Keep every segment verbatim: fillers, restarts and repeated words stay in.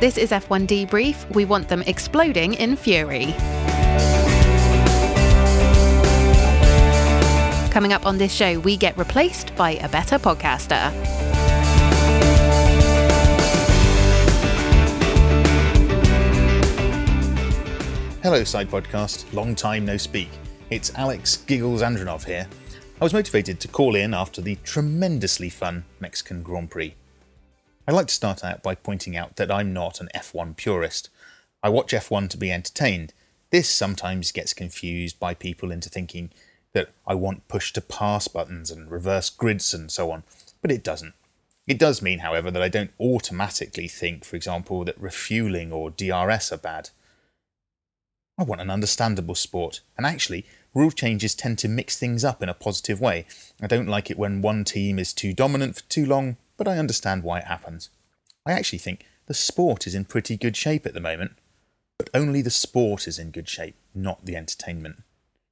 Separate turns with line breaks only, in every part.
This is F one Debrief. We want them exploding in fury. Coming up on this show, we get replaced by a better podcaster.
Hello, Side Podcast. Long time no speak. It's Alex Giggles Andronov here. I was motivated to call in after the tremendously fun Mexican Grand Prix. I'd like to start out by pointing out that I'm not an F one purist. I watch F one to be entertained. This sometimes gets confused by people into thinking that I want push-to-pass buttons and reverse grids and so on, but it doesn't. It does mean, however, that I don't automatically think, for example, that refuelling or D R S are bad. I want an understandable sport, and actually, rule changes tend to mix things up in a positive way. I don't like it when one team is too dominant for too long, but I understand why it happens. I actually think the sport is in pretty good shape at the moment, but only the sport is in good shape, not the entertainment.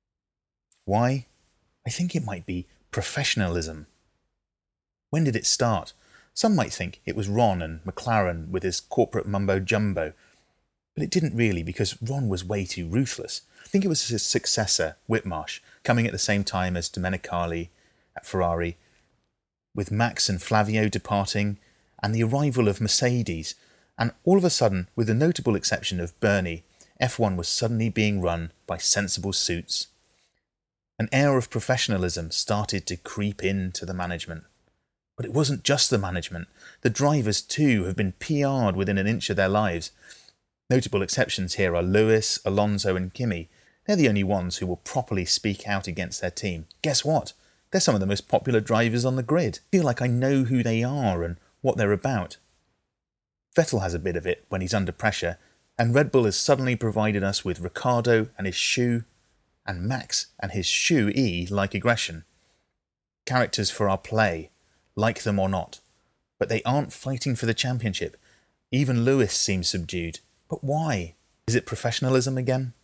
Why? I think it might be professionalism. When did it start? Some might think it was Ron and McLaren with his corporate mumbo-jumbo, but it didn't really, because Ron was way too ruthless. I think it was his successor, Whitmarsh, coming at the same time as Domenicali at Ferrari, with Max and Flavio departing, and the arrival of Mercedes, and all of a sudden, with the notable exception of Bernie, F one was suddenly being run by sensible suits. An air of professionalism started to creep into the management. But it wasn't just the management. The drivers too have been P R'd within an inch of their lives. Notable exceptions here are Lewis, Alonso and Kimi. They're the only ones who will properly speak out against their team. Guess what? They're some of the most popular drivers on the grid. I feel like I know who they are and what they're about. Vettel has a bit of it when he's under pressure, and Red Bull has suddenly provided us with Ricciardo and his shoe, and Max and his shoe-e like aggression. Characters for our play, like them or not. But they aren't fighting for the championship. Even Lewis seems subdued. But why? Is it professionalism again?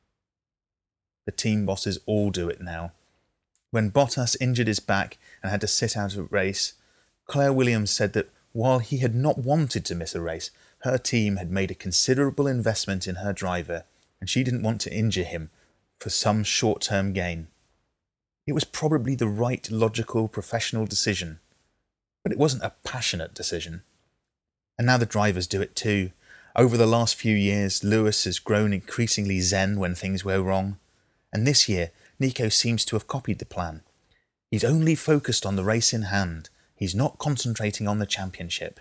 The team bosses all do it now. When Bottas injured his back and had to sit out a race, Claire Williams said that while he had not wanted to miss a race, her team had made a considerable investment in her driver, and she didn't want to injure him for some short-term gain. It was probably the right, logical, professional decision, but it wasn't a passionate decision. And now the drivers do it too. Over the last few years, Lewis has grown increasingly zen when things go wrong, and this year, Nico seems to have copied the plan. He's only focused on the race in hand. He's not concentrating on the championship.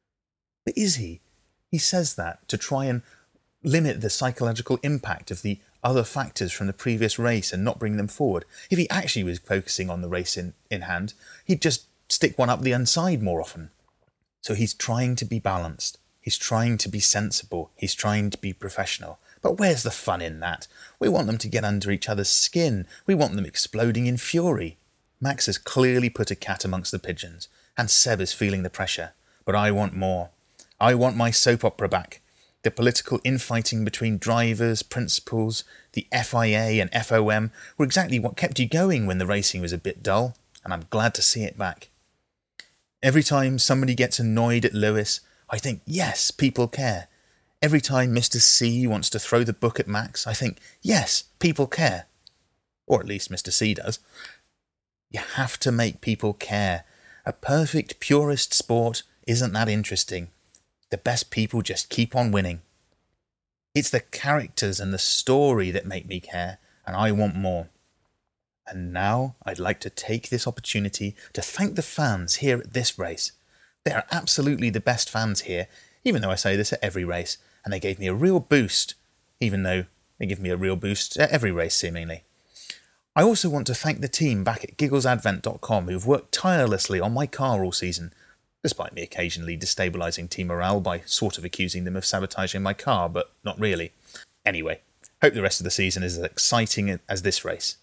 But is he? He says that to try and limit the psychological impact of the other factors from the previous race and not bring them forward. If he actually was focusing on the race in, in hand, he'd just stick one up the inside more often. So he's trying to be balanced. He's trying to be sensible. He's trying to be professional. But where's the fun in that? We want them to get under each other's skin. We want them exploding in fury. Max has clearly put a cat amongst the pigeons, and Seb is feeling the pressure. But I want more. I want my soap opera back. The political infighting between drivers, principals, the F I A and F O M were exactly what kept you going when the racing was a bit dull, and I'm glad to see it back. Every time somebody gets annoyed at Lewis, I think, yes, people care. Every time Mister C wants to throw the book at Max, I think, yes, people care. Or at least Mister C does. You have to make people care. A perfect purist sport isn't that interesting. The best people just keep on winning. It's the characters and the story that make me care, and I want more. And now I'd like to take this opportunity to thank the fans here at this race. They are absolutely the best fans here, even though I say this at every race, and they gave me a real boost, even though they give me a real boost at every race seemingly. I also want to thank the team back at Giggles Advent dot com who've worked tirelessly on my car all season, despite me occasionally destabilising team morale by sort of accusing them of sabotaging my car, but not really. Anyway, hope the rest of the season is as exciting as this race.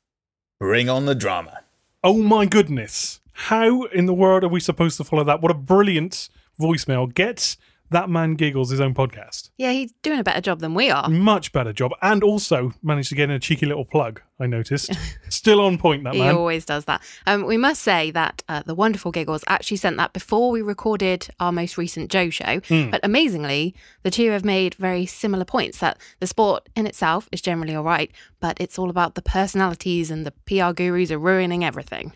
Bring on the drama.
Oh my goodness. How in the world are we supposed to follow that? What a brilliant voicemail. Get that man giggles his own podcast.
Yeah, he's doing a better job than we are.
Much better job. And also managed to get in a cheeky little plug, I noticed. Still on point, that
He
man.
always does that. Um, we must say that uh, the wonderful Giggles actually sent that before we recorded our most recent Joe show.
Mm.
But amazingly, the two have made very similar points that the sport in itself is generally all right, but it's all about the personalities and the P R gurus are ruining everything.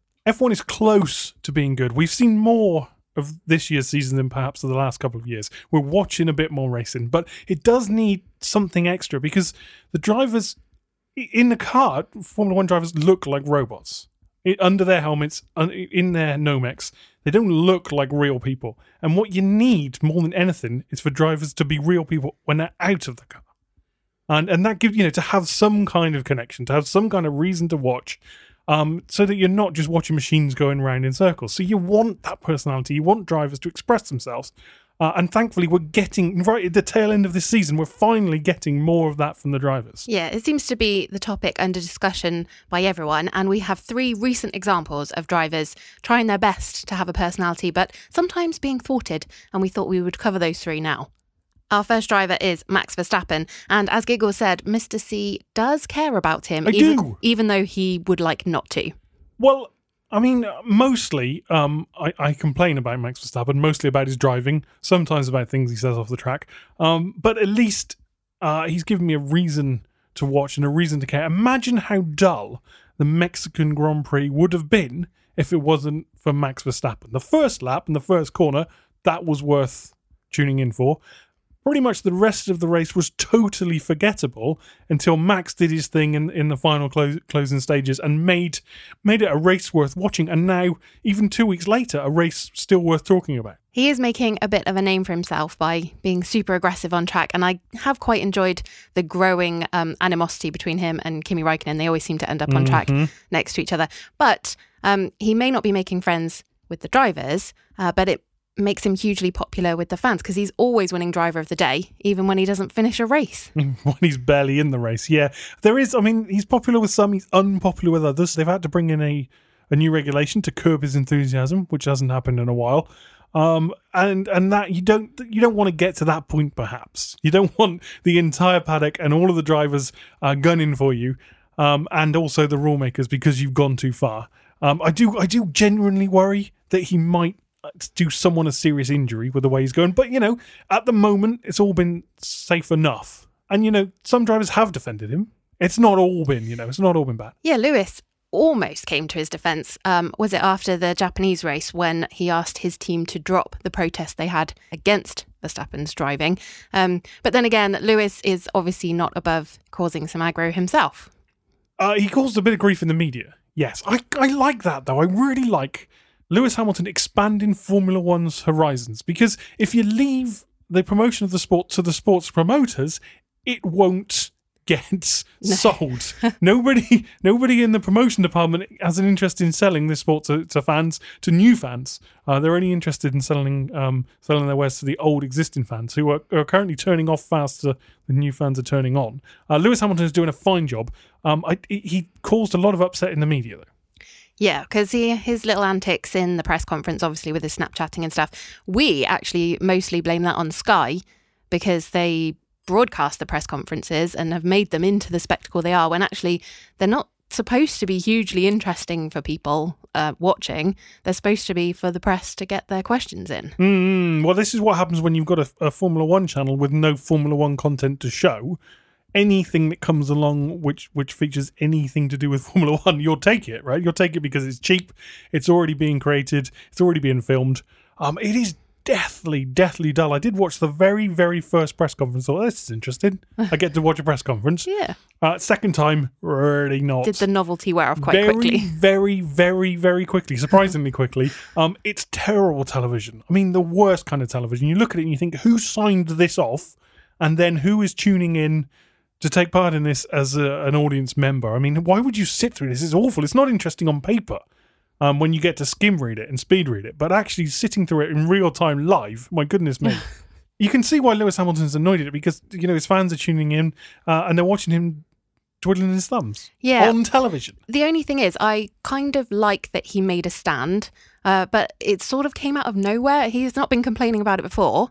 F one is close to being good. We've seen more of this year's season than perhaps of the last couple of years. We're watching a bit more racing, but it does need something extra because the drivers in the car, Formula One drivers, look like robots. It, under their helmets, in their Nomex, they don't look like real people. And what you need more than anything is for drivers to be real people when they're out of the car. And and that gives, you know, to have some kind of connection, to have some kind of reason to watch, um, so that you're not just watching machines going around in circles. So you want that personality, you want drivers to express themselves. Uh, and thankfully, we're getting, right at the tail end of this season, we're finally getting more of that from the drivers.
Yeah, it seems to be the topic under discussion by everyone. And we have three recent examples of drivers trying their best to have a personality, but sometimes being thwarted. And we thought we would cover those three now. Our first driver is Max Verstappen. And as Giggles said, Mister C does care about him,
I
even,
do.
even though he would like not to.
Well, I mean, mostly um, I, I complain about Max Verstappen, mostly about his driving, sometimes about things he says off the track. Um, but at least uh, he's given me a reason to watch and a reason to care. Imagine how dull the Mexican Grand Prix would have been if it wasn't for Max Verstappen. The first lap and the first corner, that was worth tuning in for. Pretty much the rest of the race was totally forgettable until Max did his thing in, in the final close, closing stages and made made it a race worth watching. And now, even two weeks later, a race still worth talking about.
He is making a bit of a name for himself by being super aggressive on track. And I have quite enjoyed the growing um, animosity between him and Kimi Räikkönen. They always seem to end up on track
Mm-hmm.
next to each other. But um, he may not be making friends with the drivers, uh, but it makes him hugely popular with the fans because he's always winning driver of the day, even when he doesn't finish a race.
When he's barely in the race, yeah. There is, I mean, he's popular with some, he's unpopular with others. They've had to bring in a, a new regulation to curb his enthusiasm, which hasn't happened in a while. Um, and and that you don't you don't want to get to that point, perhaps. You don't want the entire paddock and all of the drivers uh, gunning for you, um, and also the rule makers because you've gone too far. Um, I do I do genuinely worry that he might do someone a serious injury with the way he's going. But, you know, at the moment, it's all been safe enough. And, you know, some drivers have defended him. It's not all been, you know, it's not all been bad.
Yeah, Lewis almost came to his defence. Um, was it after the Japanese race when he asked his team to drop the protest they had against Verstappen's driving? Um, but then again, Lewis is obviously not above causing some aggro himself.
Uh, he caused a bit of grief in the media. Yes, I, I like that, though. I really like Lewis Hamilton expanding Formula One's horizons, because if you leave the promotion of the sport to the sports promoters, it won't get
No.
sold. nobody nobody in the promotion department has an interest in selling this sport to, to fans, to new fans. Uh, they're only interested in selling um, selling their wares to the old existing fans who are, are currently turning off faster than new fans are turning on. Uh, Lewis Hamilton is doing a fine job. Um, I, he caused a lot of upset in the media, though.
Yeah, because his little antics in the press conference, obviously with his Snapchatting and stuff, we actually mostly blame that on Sky because they broadcast the press conferences and have made them into the spectacle they are when actually they're not supposed to be hugely interesting for people uh, watching. They're supposed to be for the press to get their questions in.
Mm, well, this is what happens when you've got a, a Formula One channel with no Formula One content to show. Anything that comes along which which features anything to do with Formula One, you'll take it, right? You'll take it because it's cheap, it's already being created, it's already being filmed. Um, it is deathly, deathly dull. I did watch the very, very first press conference. Thought, this is interesting. I get to watch a press conference.
Yeah.
Uh, second time, really not.
Did the novelty wear off quite
very,
quickly?
Very, very, very quickly. Surprisingly quickly. Um, it's terrible television. I mean, the worst kind of television. You look at it and you think, who signed this off? And then who is tuning in to take part in this as a, an audience member? I mean, why would you sit through this? It's awful. It's not interesting on paper um, when you get to skim read it and speed read it, but actually sitting through it in real time live, my goodness me. You can see why Lewis Hamilton's annoyed at it because, you know, his fans are tuning in uh, and they're watching him twiddling his thumbs
Yeah.
on television.
The only thing is, I kind of like that he made a stand, uh, but it sort of came out of nowhere. He's not been complaining about it before.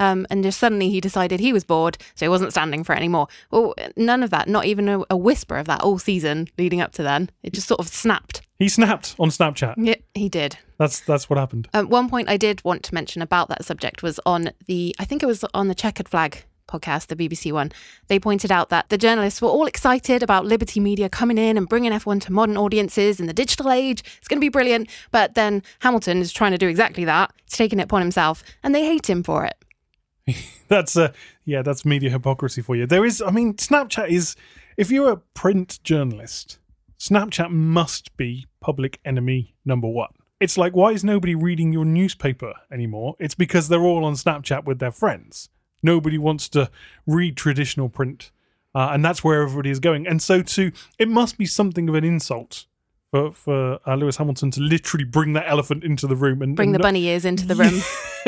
Um, and just suddenly he decided he was bored, so he wasn't standing for it anymore. Well, none of that, not even a, a whisper of that all season leading up to then. It just sort of snapped.
He snapped on Snapchat.
Yeah, he did.
That's that's what happened.
Um, one point I did want to mention about that subject was on the, I think it was on the Checkered Flag podcast, the B B C one. They pointed out that the journalists were all excited about Liberty Media coming in and bringing F one to modern audiences in the digital age. It's going to be brilliant. But then Hamilton is trying to do exactly that. He's taking it upon himself, and they hate him for it.
That's uh, yeah, that's media hypocrisy for you. There is, I mean, Snapchat is, if you're a print journalist, Snapchat must be public enemy number one. It's like, why is nobody reading your newspaper anymore? It's because they're all on Snapchat with their friends. Nobody wants to read traditional print, uh, and that's where everybody is going. And so, to it must be something of an insult for for uh, Lewis Hamilton to literally bring that elephant into the room and
bring
and
the
not,
bunny ears into the room,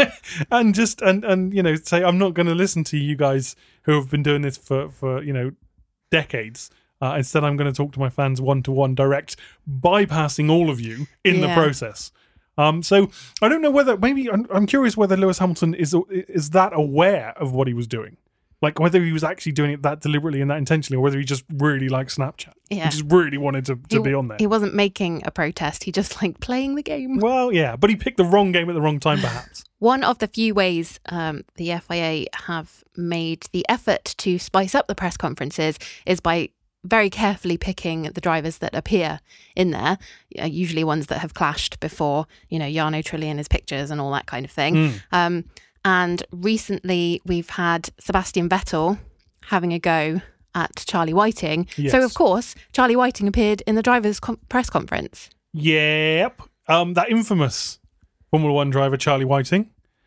and just and and you know say, I'm not going to listen to you guys who have been doing this for for you know decades. Uh, instead, I'm going to talk to my fans one to one, direct, bypassing all of you in
Yeah.
the process. Um, so I don't know whether maybe I'm, I'm curious whether Lewis Hamilton is is that aware of what he was doing, like whether he was actually doing it that deliberately and that intentionally, or whether he just really liked Snapchat,
Yeah.
he just really wanted to, to
he,
be on there.
He wasn't making a protest. He just liked playing the game.
Well, yeah, but he picked the wrong game at the wrong time, perhaps.
One of the few ways um, the F I A have made the effort to spice up the press conferences is by very carefully picking the drivers that appear in there, uh, usually ones that have clashed before, you know, Jarno Trulli and his pictures and all that kind of thing.
Mm.
Um, and recently we've had Sebastian Vettel having a go at Charlie Whiting.
Yes.
So, of course, Charlie Whiting appeared in the drivers' com- press conference.
Yep, um, that infamous Formula One driver, Charlie Whiting.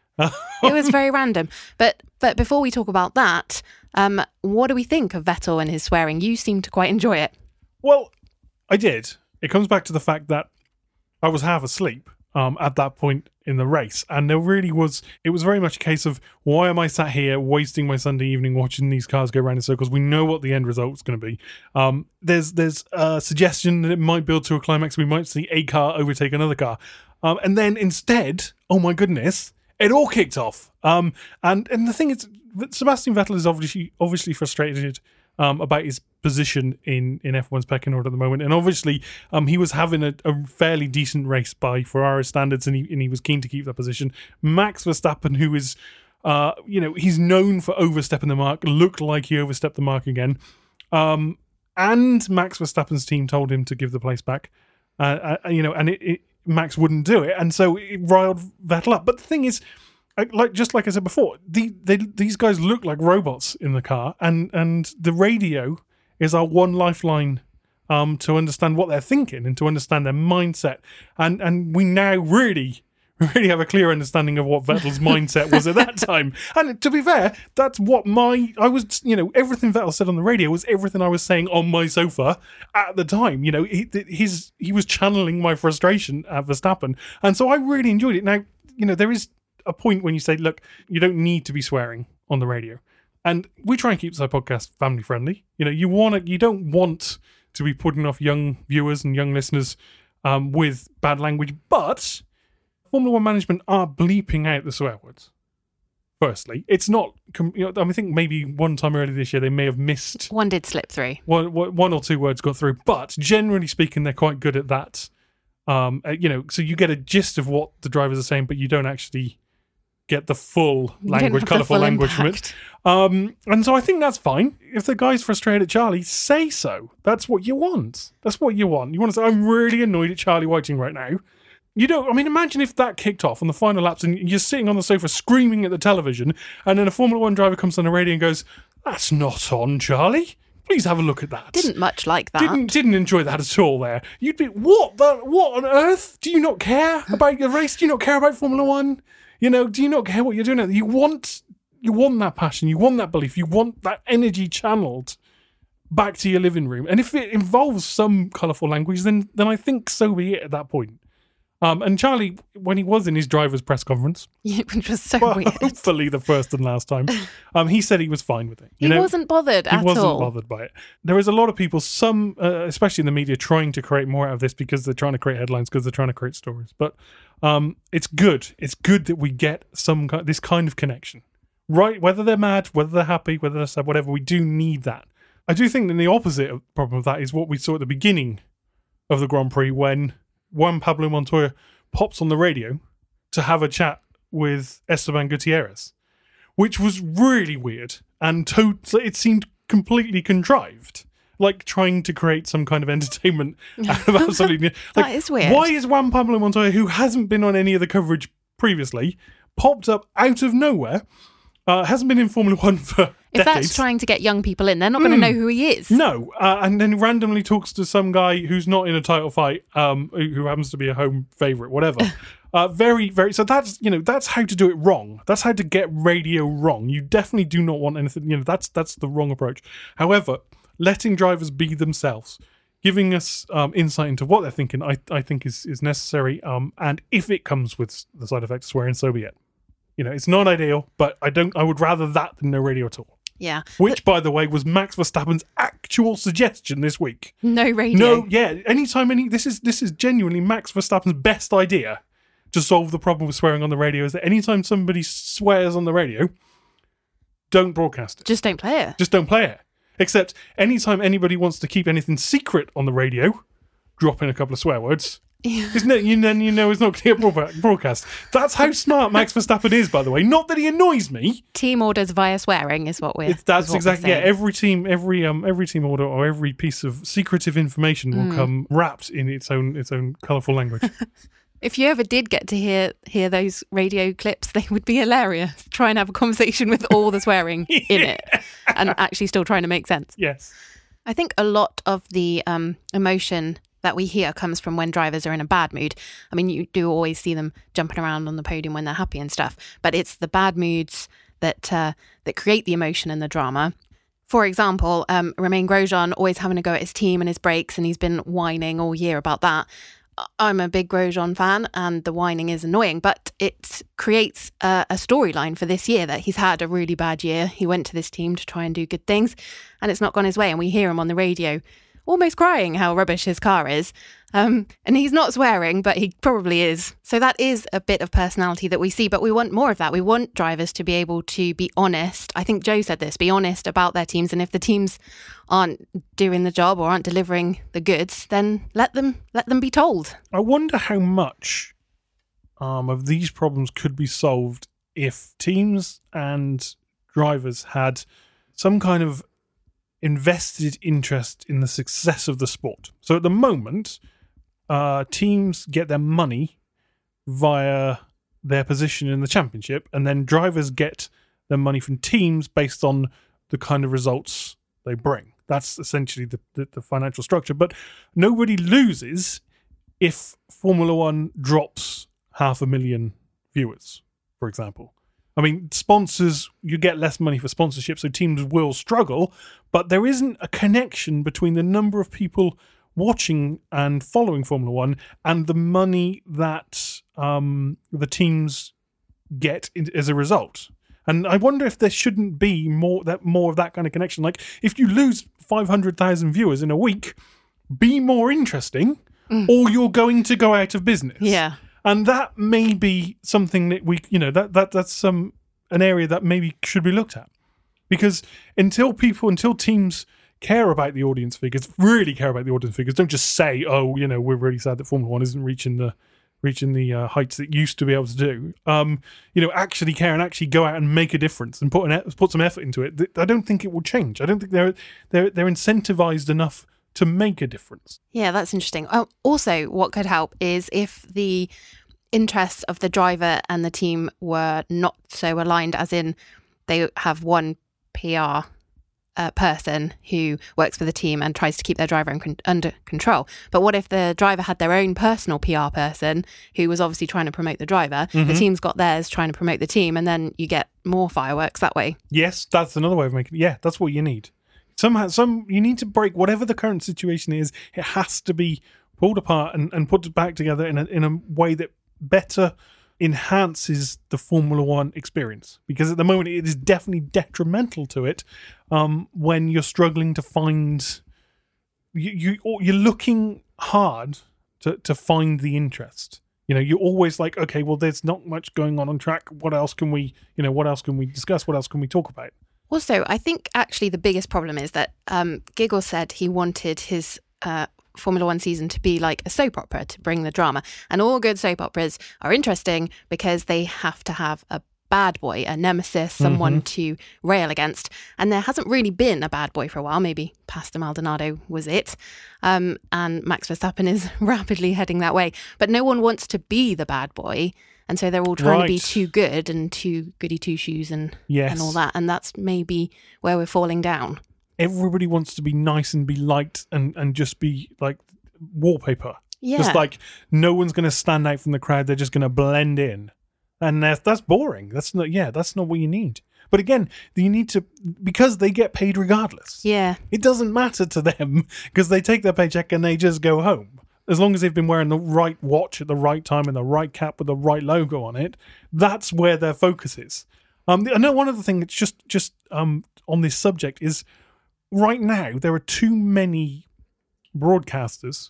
It was very random. But but before we talk about that, um, what do we think of Vettel and his swearing? You seem to quite enjoy it.
Well, I did. It comes back to the fact that I was half asleep um, at that point in the race. And there really was, it was very much a case of, why am I sat here wasting my Sunday evening watching these cars go around in circles? We know what the end result's going to be. Um, there's there's a suggestion that it might build to a climax. We might see a car overtake another car. Um, and then instead, oh my goodness, it all kicked off. Um, and, and the thing is, Sebastian Vettel is obviously obviously frustrated um, about his position in, in F one's pecking order at the moment. And obviously, um, he was having a, a fairly decent race by Ferrari standards, and he, and he was keen to keep that position. Max Verstappen, who is, uh, you know, he's known for overstepping the mark, looked like he overstepped the mark again. Um, and Max Verstappen's team told him to give the place back. Uh, uh, you know, and it, it, Max wouldn't do it, and so it riled Vettel up. But the thing is, like just like I said before, the, they, these guys look like robots in the car, and, and the radio is our one lifeline um, to understand what they're thinking and to understand their mindset. And and we now really, really have a clear understanding of what Vettel's mindset was at that time. And to be fair, that's what my, I was, you know, everything Vettel said on the radio was everything I was saying on my sofa at the time. You know, he, his, he was channeling my frustration at Verstappen. And so I really enjoyed it. Now, you know, there is a point when you say, look, you don't need to be swearing on the radio. And we try and keep this podcast family friendly. You know, you want to, you don't want to be putting off young viewers and young listeners um, with bad language, but Formula One management are bleeping out the swear words. Firstly, it's not, you know, I think maybe one time earlier this year they may have missed
One did slip through.
one, one or two words got through, but generally speaking, they're quite good at that. Um, uh, you know, so you get a gist of what the drivers are saying, but you don't actually get the full
You don't
language,
have the
colourful
full
language
impact.
from it. Um, and so I think that's fine. If the guy's frustrated at Charlie, say so. That's what you want. That's what you want. You want to say, I'm really annoyed at Charlie Whiting right now. You don't, I mean, imagine if that kicked off on the final laps and you're sitting on the sofa screaming at the television, and then a Formula One driver comes on the radio and goes, that's not on, Charlie. Please have a look at that.
Didn't much like that.
Didn't didn't enjoy that at all. There, you'd be what? The, what on earth? Do you not care about the race? Do you not care about Formula One? You know, do you not care what you're doing? You want you want that passion. You want that belief. You want that energy channeled back to your living room. And if it involves some colourful language, then then I think so be it at that point. Um, and Charlie, when he was in his driver's press conference,
Which was so
well,
weird.
hopefully the first and last time, um, he said he was fine with it. You
He
know?
wasn't bothered
He
at
wasn't
all.
bothered by it. There is a lot of people, some, uh, especially in the media, trying to create more out of this because they're trying to create headlines, because they're trying to create stories. But um, it's good. It's good that we get some ki- this kind of connection Right, whether they're mad, whether they're happy, whether they're sad, whatever, we do need that. I do think that the opposite of problem of that is what we saw at the beginning of the Grand Prix when Juan Pablo Montoya pops on the radio to have a chat with Esteban Gutierrez, which was really weird and to- it seemed completely contrived. Like trying to create some kind of entertainment out of absolutely. Like,
That is weird.
Why is Juan Pablo Montoya, who hasn't been on any of the coverage previously, popped up out of nowhere? Uh, hasn't been in Formula One for
If
decades.
that's trying to get young people in, they're not going to know who he is.
No, uh, and then randomly talks to some guy who's not in a title fight, um, who, who happens to be a home favourite, whatever. uh, very, very. So that's you know that's how to do it wrong. That's how to get radio wrong. You definitely do not want anything. You know that's that's the wrong approach. However, letting drivers be themselves, giving us um, insight into what they're thinking, I I think is is necessary. Um, and if it comes with the side effect of swearing, so be it. You know, it's not ideal, but I don't. I would rather that than no radio at all.
Yeah.
Which, by the way, was Max Verstappen's actual suggestion this week.
No radio.
No, yeah. Anytime any this is this is genuinely Max Verstappen's best idea to solve the problem with swearing on the radio is that anytime somebody swears on the radio, don't broadcast it.
Just don't play it.
Just don't play it. Except anytime anybody wants to keep anything secret on the radio, drop in a couple of swear words. Isn't it? You then you know it's not going to get broadcast. That's how smart Max Verstappen is, by the way. Not that he annoys me.
Team orders via swearing is what we're.
It's, that's
is what
exactly
we're
yeah.
saying.
Every team, every um, every team order or every piece of secretive information will
Mm.
come wrapped in its own its own colourful language.
If you ever did get to hear hear those radio clips, they would be hilarious. Try and have a conversation with all the swearing in it, and actually still trying to make sense.
Yes.
I think a lot of the um, emotion that we hear comes from when drivers are in a bad mood. I mean, you do always see them jumping around on the podium when they're happy and stuff, but it's the bad moods that uh, that create the emotion and the drama. For example, um, Romain Grosjean always having to go at his team and his brakes, and he's been whining all year about that. I'm a big Grosjean fan, and the whining is annoying, but it creates a, a storyline for this year that he's had a really bad year. He went to this team to try and do good things, and it's not gone his way, and we hear him on the radio almost crying how rubbish his car is. Um, and he's not swearing, but he probably is. So that is a bit of personality that we see, but we want more of that. We want drivers to be able to be honest. I think Joe said this, be honest about their teams. And if the teams aren't doing the job or aren't delivering the goods, then let them let them be told.
I wonder how much um, of these problems could be solved if teams and drivers had some kind of invested interest in the success of the sport. So at the moment, uh, teams get their money via their position in the championship, and then drivers get their money from teams based on the kind of results they bring. That's essentially the, the, the financial structure. But nobody loses if Formula One drops half a million viewers, for example. I mean, sponsors, you get less money for sponsorship, so teams will struggle, but there isn't a connection between the number of people watching and following Formula One and the money that um, the teams get in, as a result. And I wonder if there shouldn't be more that more of that kind of connection. Like, if you lose five hundred thousand viewers in a week, be more interesting, mm. or you're going to go out of business.
Yeah.
And that may be something that we, you know, that, that that's some an area that maybe should be looked at. Because until people, until teams care about the audience figures, really care about the audience figures, don't just say, oh, you know, we're really sad that Formula One isn't reaching the reaching the uh, heights it used to be able to do. Um, you know, actually care and actually go out and make a difference and put an put some effort into it. I don't think it will change. I don't think they're they're they're incentivized enough to make a difference.
Yeah, that's interesting. Oh, also, what could help is if the interests of the driver and the team were not so aligned, as in they have one P R uh, person who works for the team and tries to keep their driver in con- under control. But what if the driver had their own personal P R person who was obviously trying to promote the driver? Mm-hmm. The team's got theirs trying to promote the team, and then you get more fireworks that way.
Yes, that's another way of making it. Yeah, that's what you need. Somehow, some you need to break whatever the current situation is. It has to be pulled apart and, and put back together in a in a way that better enhances the Formula One experience. Because at the moment, it is definitely detrimental to it um, when you're struggling to find you, you you're looking hard to to find the interest. You know, you're always like, okay, well, there's not much going on on track. What else can we, you know, what else can we discuss? What else can we talk about?
Also, I think actually the biggest problem is that um, Giggle said he wanted his uh, Formula One season to be like a soap opera, to bring the drama. And all good soap operas are interesting because they have to have a bad boy, a nemesis, someone mm-hmm. to rail against. And there hasn't really been a bad boy for a while. Maybe Pastor Maldonado was it. Um, and Max Verstappen is rapidly heading that way. But no one wants to be the bad boy. And so they're all trying right. to be too good and too goody two shoes and,
yes.
and all that. And that's maybe where we're falling down.
Everybody wants to be nice and be liked and, and just be like wallpaper.
Yeah.
Just like no one's going to stand out from the crowd. They're just going to blend in. And that's, that's boring. That's not, yeah, that's not what you need. But again, you need to, because they get paid regardless.
Yeah.
It doesn't matter to them because they take their paycheck and they just go home. As long as they've been wearing the right watch at the right time and the right cap with the right logo on it, that's where their focus is. Um, I know one other thing that's just, just um, on this subject is right now there are too many broadcasters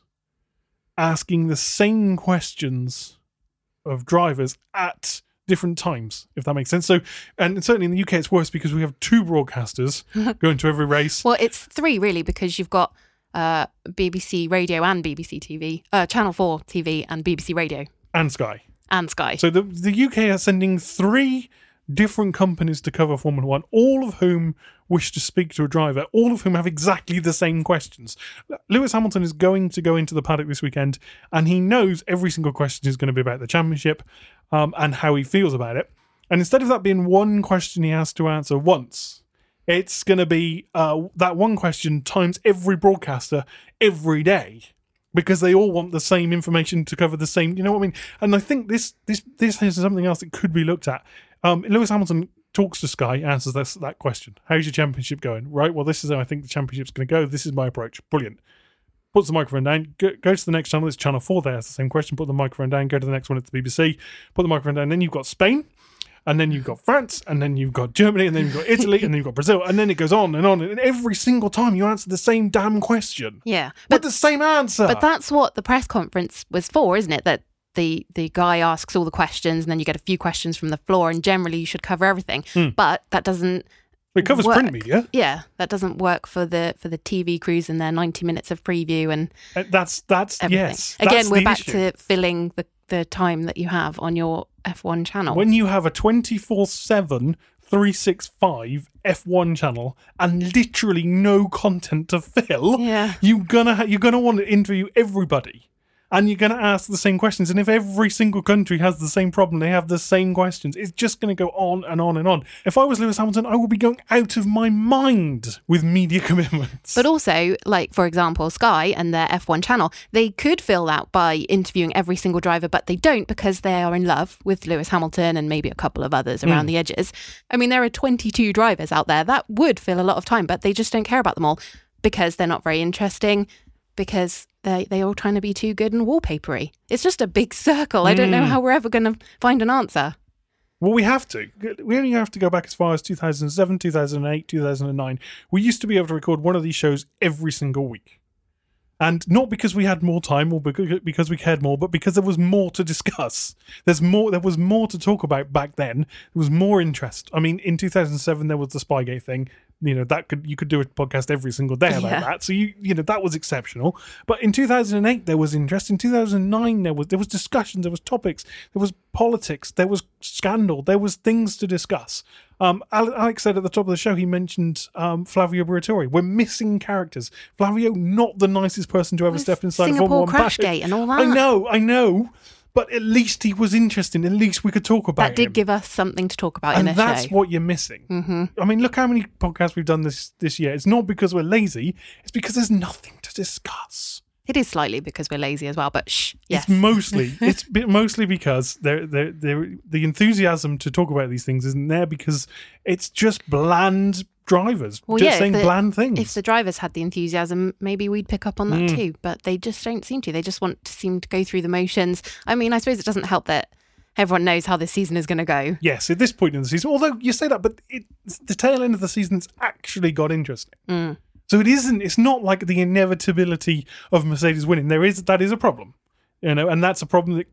asking the same questions of drivers at different times, if that makes sense. So, and certainly in the U K it's worse because we have two broadcasters going to every race.
Well, it's three really, because you've got uh, B B C Radio and B B C T V, uh, Channel four T V and B B C Radio.
And Sky.
And Sky.
So the, the U K are sending three different companies to cover Formula One, all of whom wish to speak to a driver, all of whom have exactly the same questions. Lewis Hamilton is going to go into the paddock this weekend, and he knows every single question is going to be about the championship um, and how he feels about it. And instead of that being one question he has to answer once, it's going to be uh, that one question times every broadcaster every day, because they all want the same information to cover the same, you know what I mean? And I think this this this is something else that could be looked at. Um, Lewis Hamilton talks to Sky, answers this, that question. How's your championship going? Right, well, this is how I think the championship's going to go. This is my approach. Brilliant. Puts the microphone down, go, goes to the next channel. It's Channel four there. It's the same question. Put the microphone down, go to the next one. It's the B B C. Put the microphone down. Then you've got Spain, and then you've got France, and then you've got Germany, and then you've got Italy, and then you've got Brazil, and then it goes on and on. And every single time you answer the same damn question.
Yeah.
But the same answer.
But that's what the press conference was for, isn't it? That the the guy asks all the questions, and then you get a few questions from the floor, and generally you should cover everything. Mm. But that doesn't
It covers
work.
print media.
Yeah, that doesn't work for the for the T V crews and their ninety minutes of preview and
uh, that's that's
everything.
Yes.
Again,
that's
we're
the
back
issue.
to filling the the time that you have on your F one channel.
When you have a twenty-four seven, three sixty-five F one channel and literally no content to fill,
yeah.
you're gonna ha- you're gonna want to interview everybody. And you're going to ask the same questions. And if every single country has the same problem, they have the same questions, it's just going to go on and on and on. If I was Lewis Hamilton, I would be going out of my mind with media commitments.
But also, like, for example, Sky and their F one channel, they could fill that by interviewing every single driver, but they don't because they are in love with Lewis Hamilton and maybe a couple of others around mm. the edges. I mean, there are twenty-two drivers out there. That would fill a lot of time, but they just don't care about them all because they're not very interesting, because they they're all trying to be too good and wallpapery. It's just a big circle. I don't know how we're ever going to find an answer.
Well, we have to. We only have to go back as far as two thousand seven, two thousand eight, two thousand nine. We used to be able to record one of these shows every single week. And not because we had more time or because we cared more, but because there was more to discuss. There's more. There was more to talk about back then. There was more interest. I mean, in two thousand seven, there was the Spygate thing. You know, that could you could do a podcast every single day about
yeah.
that. So you you know that was exceptional. But in two thousand eight, there was interest. In two thousand nine, there was there was discussions. There was topics. There was politics. There was scandal. There was things to discuss. Um, Alex said at the top of the show, he mentioned um, Flavio Briatore. We're missing characters. Flavio, not the nicest person to ever step inside a Formula One paddock.
Singapore Crashgate and all that.
I know, I know. But at least he was interesting. At least we could talk about him.
That did give us something to talk about
and
in a show.
And that's what you're missing.
Mm-hmm.
I mean, look how many podcasts we've done this this year. It's not because we're lazy. It's because there's nothing to discuss.
It is slightly because we're lazy as well, but shh, yes.
It's mostly, it's mostly because they're, they're, they're, the enthusiasm to talk about these things isn't there because it's just bland drivers
well,
just
yeah,
saying
the,
bland things.
If the drivers had the enthusiasm, maybe we'd pick up on that
mm.
too, but they just don't seem to. They just want to seem to go through the motions. I mean, I suppose it doesn't help that everyone knows how this season is going to go.
Yes, at this point in the season, although you say that, but it, the tail end of the season's actually got interesting.
Mm.
So it isn't, it's not like the inevitability of Mercedes winning. There is, that is a problem, you know, and that's a problem that, that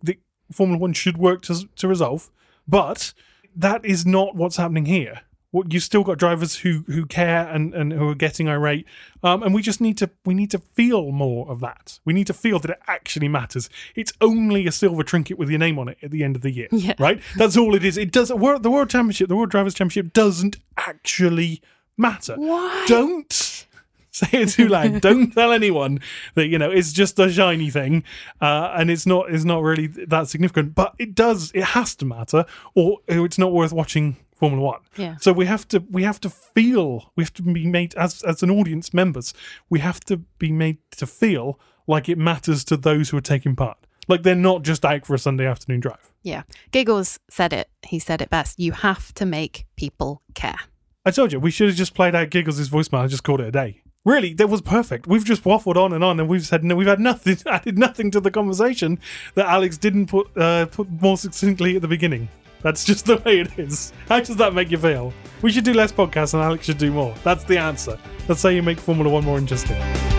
Formula One should work to to resolve, but that is not what's happening here. What you still got drivers who who care and, and who are getting irate, um, and we just need to we need to feel more of that. We need to feel that it actually matters. It's only a silver trinket with your name on it at the end of the year,
yeah.
right? That's all it is. It doesn't. The World Championship, the World Drivers' Championship, doesn't actually matter.
Why?
Don't say it too loud. Don't tell anyone that, you know, it's just a shiny thing, uh, and it's not it's not really that significant. But it does. It has to matter, or it's not worth watching Formula One.
Yeah.
So we have to we have to feel we have to be made as as an audience members. We have to be made to feel like it matters to those who are taking part. Like they're not just out for a Sunday afternoon drive.
Yeah. Giggles said it. He said it best. You have to make people care.
I told you we should have just played out Giggles' voicemail and just called it a day. Really, that was perfect. We've just waffled on and on, and we've said no, we've had nothing, added nothing to the conversation that Alex didn't put uh, put more succinctly at the beginning. That's just the way it is. How does that make you feel? We should do less podcasts and Alex should do more. That's the answer. That's how you make Formula One more interesting.